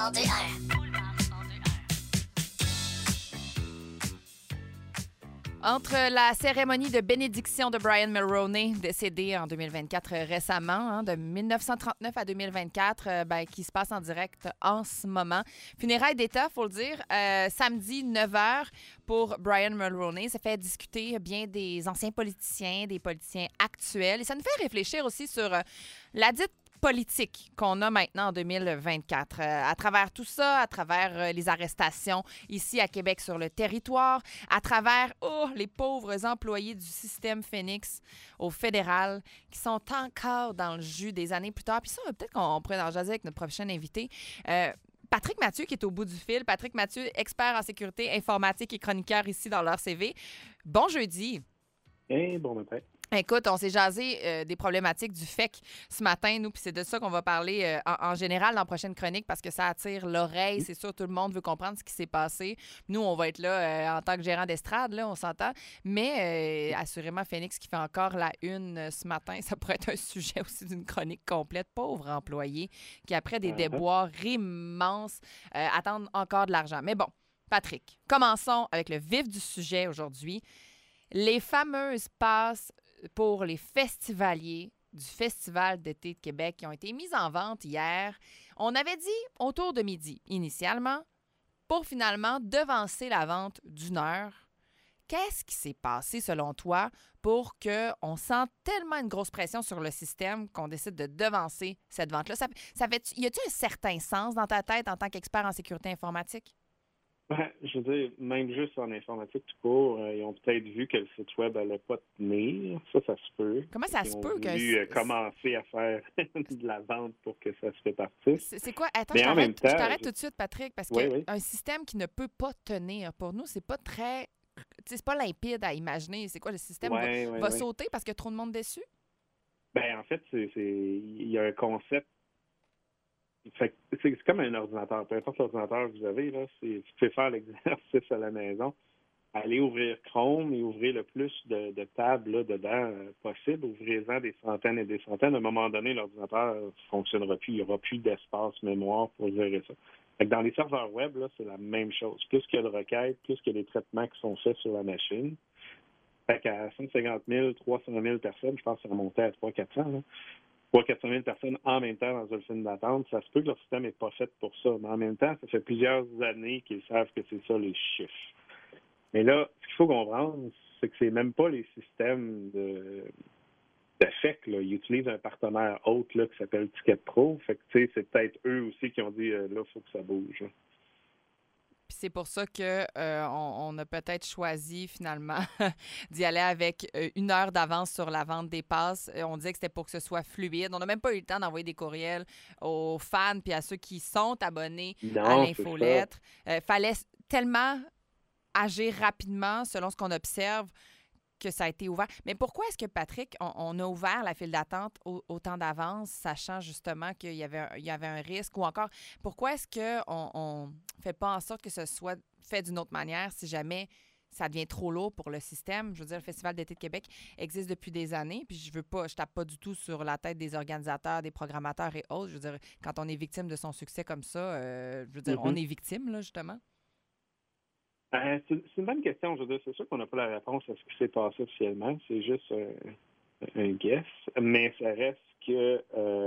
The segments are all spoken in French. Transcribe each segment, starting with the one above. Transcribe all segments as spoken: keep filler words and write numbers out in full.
cent et un. Entre la cérémonie de bénédiction de Brian Mulroney, décédé en deux mille vingt-quatre récemment, hein, de mille neuf cent trente-neuf à deux mille vingt-quatre, euh, ben, qui se passe en direct en ce moment. Funérailles d'État, il faut le dire, euh, samedi neuf heures pour Brian Mulroney. Ça fait discuter bien des anciens politiciens, des politiciens actuels. Et ça nous fait réfléchir aussi sur euh, la dite politique qu'on a maintenant en deux mille vingt-quatre. Euh, à travers tout ça, à travers euh, les arrestations ici à Québec sur le territoire, à travers oh, les pauvres employés du système Phoenix au fédéral qui sont encore dans le jus des années plus tard. Puis ça, peut-être qu'on pourrait en jaser avec notre prochain invité. Euh, Patrick Mathieu qui est au bout du fil. Patrick Mathieu, expert en sécurité informatique et chroniqueur ici dans leur C V. Bon jeudi. Hey, bon matin. Écoute, on s'est jasé euh, des problématiques du F E C ce matin, nous, puis c'est de ça qu'on va parler euh, en, en général dans la prochaine chronique parce que ça attire l'oreille. C'est sûr, tout le monde veut comprendre ce qui s'est passé. Nous, on va être là euh, en tant que gérant d'estrade, là, on s'entend. Mais euh, assurément, Phoenix qui fait encore la une euh, ce matin, ça pourrait être un sujet aussi d'une chronique complète. Pauvre employé qui, après des déboires immenses, euh, attendent encore de l'argent. Mais bon, Patrick, commençons avec le vif du sujet aujourd'hui. Les fameuses passes pour les festivaliers du Festival d'été de Québec qui ont été mises en vente hier. On avait dit autour de midi, initialement, pour finalement devancer la vente d'une heure. Qu'est-ce qui s'est passé, selon toi, pour qu'on sente tellement une grosse pression sur le système qu'on décide de devancer cette vente-là? Ça, ça fait, y a-t-il un certain sens dans ta tête en tant qu'expert en sécurité informatique? Ben, je veux dire, même juste en informatique tout court, euh, ils ont peut-être vu que le site web n'allait pas tenir. Ça, ça se peut. Comment ça ils se ont peut que... voulu, euh, commencer à faire de la vente pour que ça se répartisse. C'est, c'est quoi? Attends, Mais je en même t'arrête, temps, je t'arrête je- tout de suite, Patrick, parce Oui, qu'un oui. système qui ne peut pas tenir, pour nous, c'est pas très... tu sais, c'est pas limpide à imaginer. C'est quoi, le système Ouais, va, ouais, va ouais. sauter parce qu'il y a trop de monde dessus? Ben, en fait, c'est, c'est, il y a un concept. Fait que c'est, c'est comme un ordinateur. Peu importe l'ordinateur que vous avez, là, c'est, tu peux faire l'exercice à la maison. Aller ouvrir Chrome et ouvrir le plus de, de tables là, dedans euh, possible. Ouvrez-en des centaines et des centaines. À un moment donné, l'ordinateur ne fonctionnera plus. Il n'y aura plus d'espace mémoire pour gérer ça. Fait que dans les serveurs web, là, c'est la même chose. Plus qu'il y a de requêtes, plus qu'il y a des traitements qui sont faits sur la machine. Fait qu'à cent cinquante mille, trois cent mille personnes, je pense que ça remontait à trois cents à quatre cents, là. trois cents à quatre cent mille personnes en même temps dans une file d'attente, ça se peut que leur système n'est pas fait pour ça. Mais en même temps, ça fait plusieurs années qu'ils savent que c'est ça les chiffres. Mais là, ce qu'il faut comprendre, c'est que c'est même pas les systèmes de, de F E C, là. Ils utilisent un partenaire autre là, qui s'appelle Ticket Pro. Fait que, tu sais, c'est peut-être eux aussi qui ont dit euh, là, il faut que ça bouge. Là. Puis c'est pour ça qu'on on, on a peut-être choisi finalement d'y aller avec euh, une heure d'avance sur la vente des passes. Euh, On disait que c'était pour que ce soit fluide. On n'a même pas eu le temps d'envoyer des courriels aux fans puis à ceux qui sont abonnés Non, à c'est l'infolettre. Il fallait s- tellement agir rapidement selon ce qu'on observe que ça a été ouvert. Mais pourquoi est-ce que, Patrick, on, on a ouvert la file d'attente au- autant d'avance, sachant justement qu'il y avait, un- il y avait un risque? Ou encore, pourquoi est-ce qu'on ne fait pas en sorte que ce soit fait d'une autre manière si jamais ça devient trop lourd pour le système? Je veux dire, le Festival d'été de Québec existe depuis des années, puis je veux pas, je tape pas du tout sur la tête des organisateurs, des programmateurs et autres. Je veux dire, quand on est victime de son succès comme ça, euh, je veux dire, Mm-hmm. on est victime, là, justement. Euh, c'est, c'est une bonne question. Je veux dire, c'est sûr qu'on n'a pas la réponse à ce qui s'est passé officiellement. C'est juste un, un guess. Mais ça reste que euh,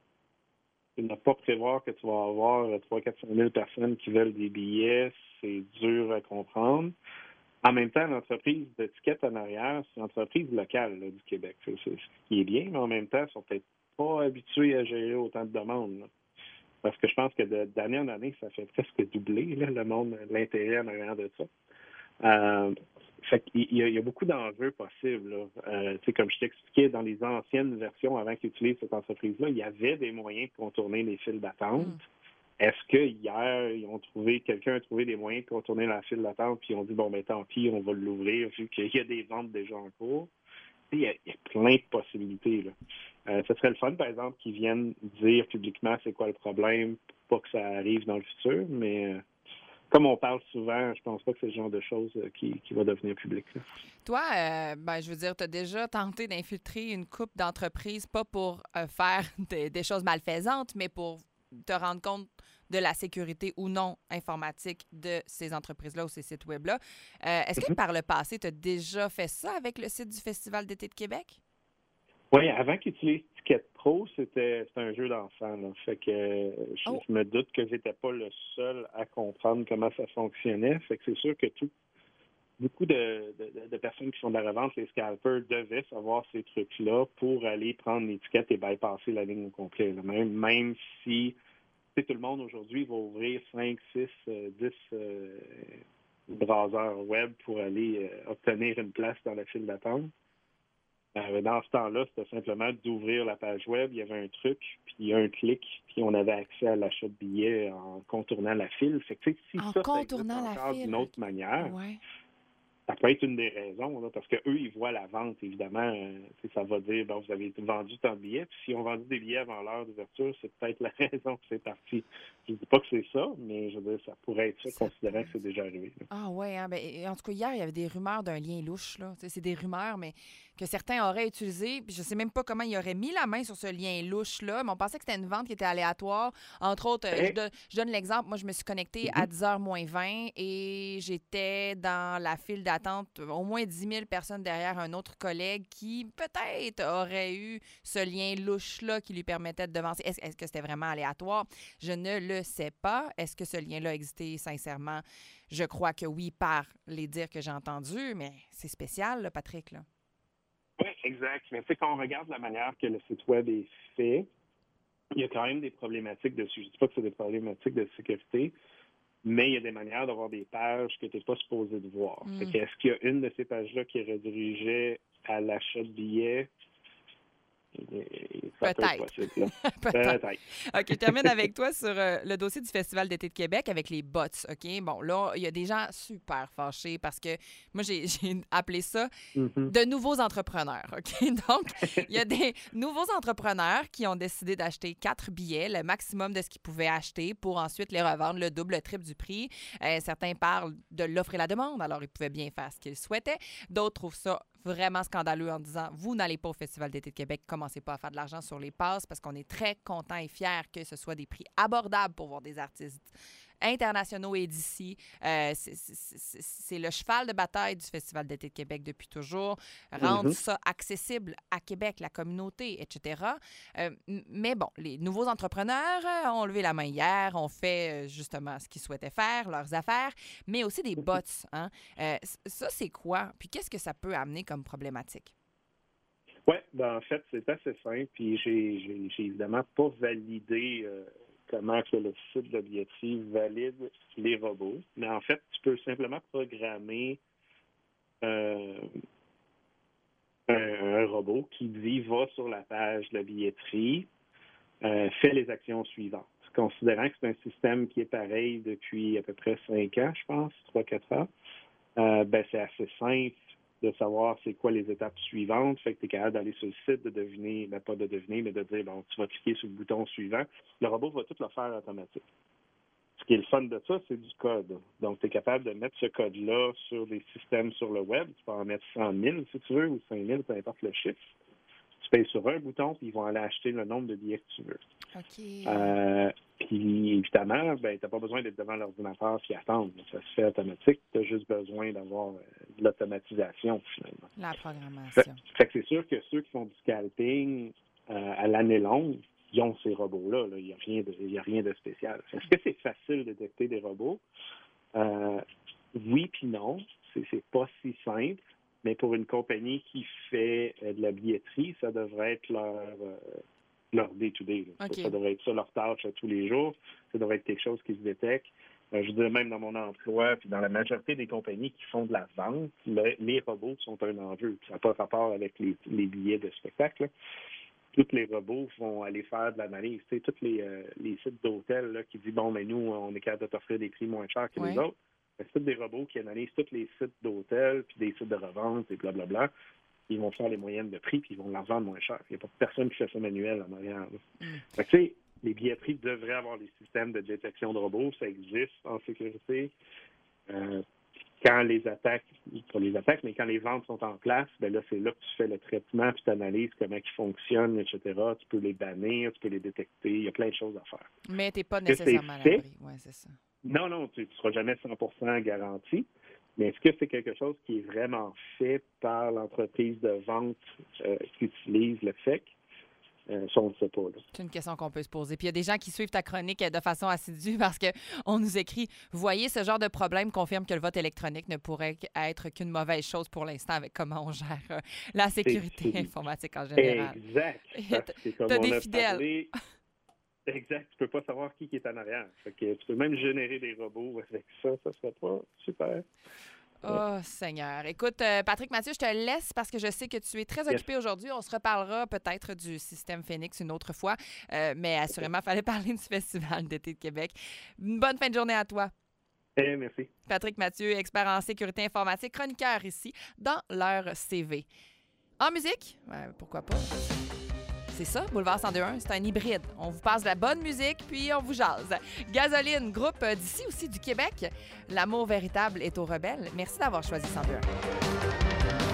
ne pas prévoir que tu vas avoir trois cents à quatre cent mille personnes qui veulent des billets, c'est dur à comprendre. En même temps, l'entreprise de tickets en arrière, c'est une entreprise locale là, du Québec. C'est, c'est ce qui est bien, mais en même temps, ils sont peut-être pas habitués à gérer autant de demandes. Là. Parce que je pense que de, d'année en année, ça fait presque doubler là, le monde, l'intérêt en arrière de ça. Euh, fait qu'il y a, il y a beaucoup d'enjeux possibles. Là. Euh, tu sais, comme je t'expliquais, dans les anciennes versions avant qu'ils utilisent cette entreprise-là, il y avait des moyens de contourner les files d'attente. Mm. Est-ce que hier, ils ont trouvé, quelqu'un a trouvé des moyens de contourner la file d'attente, puis ils ont dit, bon, ben tant pis, on va l'ouvrir, vu qu'il y a des ventes déjà en cours? Il y a, il y a plein de possibilités. Là. Euh, ce serait le fun, par exemple, qu'ils viennent dire publiquement c'est quoi le problème, pour pas que ça arrive dans le futur, mais euh, comme on parle souvent, je pense pas que c'est le genre de choses euh, qui, qui va devenir public. Là. Toi, euh, ben, je veux dire, tu as déjà tenté d'infiltrer une couple d'entreprises, pas pour euh, faire des, des choses malfaisantes, mais pour te rendre compte de la sécurité ou non informatique de ces entreprises-là ou ces sites web-là. Euh, est-ce que par le passé, tu as déjà fait ça avec le site du Festival d'été de Québec? Oui, avant qu'ils utilisent Ticket Pro, c'était, c'était un jeu d'enfant. Là. Fait que euh, je, Oh. je me doute que j'étais pas le seul à comprendre comment ça fonctionnait. Fait que c'est sûr que tout beaucoup de, de, de personnes qui font de la revente, les scalpers, devaient savoir ces trucs-là pour aller prendre l'étiquette et bypasser la ligne au complet. Là. Même, même si tout le monde aujourd'hui va ouvrir cinq, six, dix euh, browsers web pour aller euh, obtenir une place dans la file d'attente. Euh, dans ce temps-là, c'était simplement d'ouvrir la page web, il y avait un truc, puis un clic, puis on avait accès à l'achat de billets en contournant la file. Fait que, si en ça, contournant ça existe encore la file. d'une autre manière, ouais. ça peut être une des raisons, là, parce qu'eux, ils voient la vente, évidemment. Euh, ça va dire, bon, vous avez vendu tant de billets, puis s'ils ont vendu des billets avant l'heure d'ouverture, c'est peut-être la raison que c'est parti. Je ne dis pas que c'est ça, mais je veux dire, ça pourrait être ça, ça considérant pourrait... que c'est déjà arrivé. Là. Ah ouais, hein, ben, en tout cas, hier, il y avait des rumeurs d'un lien louche, là. C'est des rumeurs, mais que certains auraient utilisé, puis je ne sais même pas comment ils auraient mis la main sur ce lien louche-là, mais on pensait que c'était une vente qui était aléatoire. Entre autres, hey. je, donne, je donne l'exemple, moi, je me suis connectée mm-hmm. à dix heures moins vingt et j'étais dans la file d'attente, au moins dix mille personnes derrière un autre collègue qui, peut-être, aurait eu ce lien louche-là qui lui permettait de devancer. Est-ce, est-ce que c'était vraiment aléatoire? Je ne le sais pas. Est-ce que ce lien-là a existé sincèrement? Je crois que oui, par les dires que j'ai entendus, mais c'est spécial, là, Patrick, là. Oui, exact. Mais tu sais, quand on regarde la manière que le site web est fait, il y a quand même des problématiques dessus. Je ne dis pas que c'est des problématiques de sécurité, mais il y a des manières d'avoir des pages que tu n'es pas supposé de voir. Mm. Fait que est-ce qu'il y a une de ces pages-là qui redirigeait à l'achat de billets? Ça Peut-être. Peut être possible, Peut-être. Peut-être. OK, je termine avec toi sur euh, le dossier du Festival d'été de Québec avec les bots, OK? Bon, là, il y a des gens super fâchés parce que moi, j'ai, j'ai appelé ça mm-hmm. de nouveaux entrepreneurs, OK? Donc, il y a des nouveaux entrepreneurs qui ont décidé d'acheter quatre billets, le maximum de ce qu'ils pouvaient acheter pour ensuite les revendre le double, le triple du prix. Euh, certains parlent de l'offre et la demande, alors ils pouvaient bien faire ce qu'ils souhaitaient. D'autres trouvent ça vraiment scandaleux en disant « Vous n'allez pas au Festival d'été de Québec, commencez pas à faire de l'argent sur les passes parce qu'on est très content et fiers que ce soit des prix abordables pour voir des artistes internationaux et d'ici. Euh, c'est, c'est, c'est le cheval de bataille du Festival d'été de Québec depuis toujours. Rendre mm-hmm. ça accessible à Québec, la communauté, et cetera. Euh, mais bon, les nouveaux entrepreneurs ont levé la main hier, ont fait justement ce qu'ils souhaitaient faire, leurs affaires, mais aussi des bots. Hein? Euh, ça, c'est quoi? Puis qu'est-ce que ça peut amener comme problématique? Oui, ben en fait, c'est assez simple. Puis j'ai, j'ai, j'ai évidemment pas validé euh, comment que le site de billetterie valide les robots. Mais en fait, tu peux simplement programmer euh, un, un robot qui dit va sur la page de la billetterie, euh, fait les actions suivantes. Considérant que c'est un système qui est pareil depuis à peu près cinq ans, je pense, trois quatre ans, euh, ben c'est assez simple de savoir c'est quoi les étapes suivantes. Fait que tu es capable d'aller sur le site, de deviner, ben pas de deviner, mais de dire, bon, tu vas cliquer sur le bouton suivant. Le robot va tout le faire automatique. Ce qui est le fun de ça, c'est du code. Donc, tu es capable de mettre ce code-là sur des systèmes sur le web. Tu peux en mettre cent mille, si tu veux, ou cinq mille, peu importe le chiffre. Tu payes sur un bouton, puis ils vont aller acheter le nombre de billets que tu veux. OK. Euh, puis, évidemment, ben, tu n'as pas besoin d'être devant l'ordinateur puis attendre. Ça se fait automatique. Tu as juste besoin d'avoir euh, de l'automatisation, finalement. La programmation. Fait, fait que c'est sûr que ceux qui font du scalping euh, à l'année longue, ils ont ces robots-là. Là. Il n'y a rien de, il y a rien de spécial. Est-ce que c'est facile de détecter des robots? Euh, oui puis non. C'est, c'est pas si simple. Mais pour une compagnie qui fait euh, de la billetterie, ça devrait être leur, euh, leur day-to-day. Okay. Ça, ça devrait être ça, leur tâche à tous les jours. Ça devrait être quelque chose qui se détecte. Euh, je dirais même dans mon emploi, puis dans la majorité des compagnies qui font de la vente, le, les robots sont un enjeu. Ça n'a pas rapport avec les, les billets de spectacle. Là. Tous les robots vont aller faire de l'analyse. Tu sais, tous les, euh, les sites d'hôtels là, qui disent, bon, mais nous, on est capable de t'offrir des prix moins chers que ouais. les autres. C'est tous des robots qui analysent tous les sites d'hôtels, puis des sites de revente, et blablabla. Ils vont faire les moyennes de prix, puis ils vont leur vendre moins cher. Il n'y a pas personne qui fait ça manuel en arrière. Mm. Fait que, tu sais, les billetteries devraient avoir des systèmes de détection de robots. Ça existe en sécurité. Euh, quand les attaques, pas les attaques, mais quand les ventes sont en place, ben là, c'est là que tu fais le traitement, puis tu analyses comment ils fonctionnent, et cetera. Tu peux les bannir, tu peux les détecter. Il y a plein de choses à faire. Mais tu n'es pas Est-ce que c'est nécessairement à fait? l'abri. Oui, c'est ça. Non, non, tu ne seras jamais cent pour cent garanti. Mais est-ce que c'est quelque chose qui est vraiment fait par l'entreprise de vente euh, qui utilise le F E C? Euh, ça, on ne sait pas. Là. C'est une question qu'on peut se poser. Puis il y a des gens qui suivent ta chronique de façon assidue parce qu'on nous écrit « Vous voyez, ce genre de problème confirme que le vote électronique ne pourrait être qu'une mauvaise chose pour l'instant avec comment on gère euh, la sécurité c'est... informatique en général. » Exact. Parce que comme T'as on des a fidèles. parlé, exact. Tu peux pas savoir qui est en arrière. Fait que tu peux même générer des robots avec ça. Ça serait pas super. Oh, Seigneur. Écoute, euh, Patrick Mathieu, je te laisse parce que je sais que tu es très occupé yes. aujourd'hui. On se reparlera peut-être du système Phoenix une autre fois, euh, mais assurément, il fallait parler du Festival d'été de Québec. Une bonne fin de journée à toi. Eh, merci. Patrick Mathieu, expert en sécurité informatique, chroniqueur ici dans leur C V. En musique, ouais, pourquoi pas? C'est ça, Boulevard cent deux point un, c'est un hybride. On vous passe de la bonne musique, puis on vous jase. Gasoline, groupe d'ici aussi du Québec. L'amour véritable est aux rebelles. Merci d'avoir choisi cent deux point un.